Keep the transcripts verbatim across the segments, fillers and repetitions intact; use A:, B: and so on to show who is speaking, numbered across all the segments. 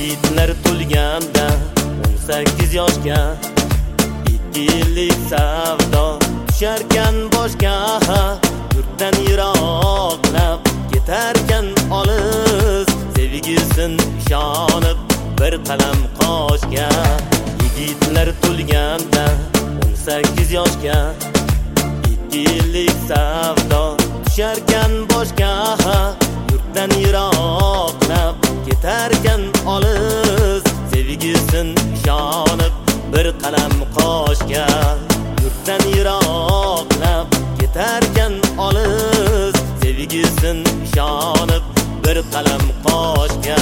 A: Yigitlar to'lganda o'n sakkiz yoshga, ikki yillik savdo tusharkan boshga. Yurtdan yiroqlab ketarkan olis, sevgisin ishonib bir qalam qoshga. Yigitlar to'lganda o'n sakkiz yoshga, ikki yillik savdo tusharkan boshga. Yurtdan yiroqlab ketarkan olis, sevgisin ishonib bir qalam qoshga. Yurtdan yiroqlab ketarkan olis, sevgisin ishonib bir qalam qoshga.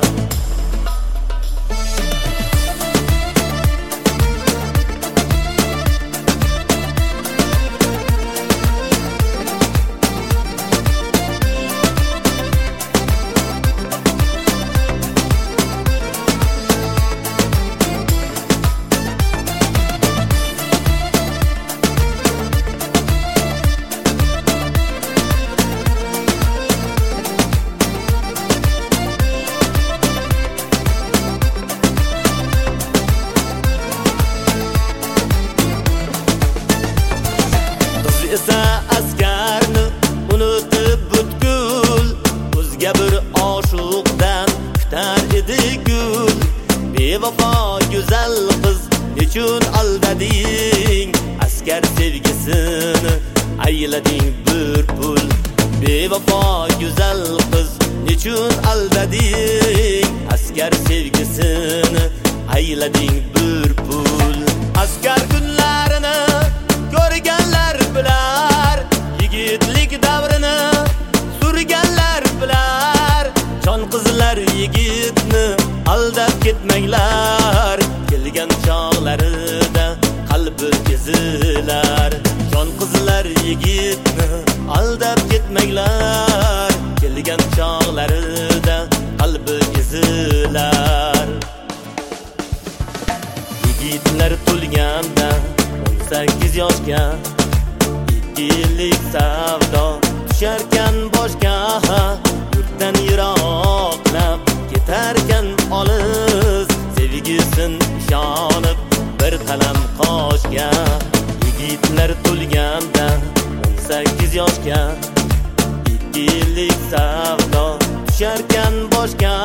A: Esa askarni unutib butkul, o'zga bir oshuqdan kutar edi gul. Bevafo go'zal qiz nechun aldading, askar sevgisini aylading bir pul. Bevafo go'zal qiz nechun aldading, askar sevgisini aylading bir pul. Askar kunlarini ko'rganlar bilar, yigitlik davrini surganlar bilar. Jon qizlar yigitni aldab ketmanglar, kelgan chog'larida qalbi ezilar. Jon qizlar yigitni aldab ketmanglar, kelgan chog'larida qalbi ezilar. Yigitlar to'lganda o'n sakkiz yoshga, ikki yillik savdo tusharkan boshga. Yurtdan yiroqlab ketarkan olis, sevgisin ishonib bir qalam qoshga. Yigitlar to'lganda o'n sakkiz yoshga, ikki yillik savdo tusharkan boshga.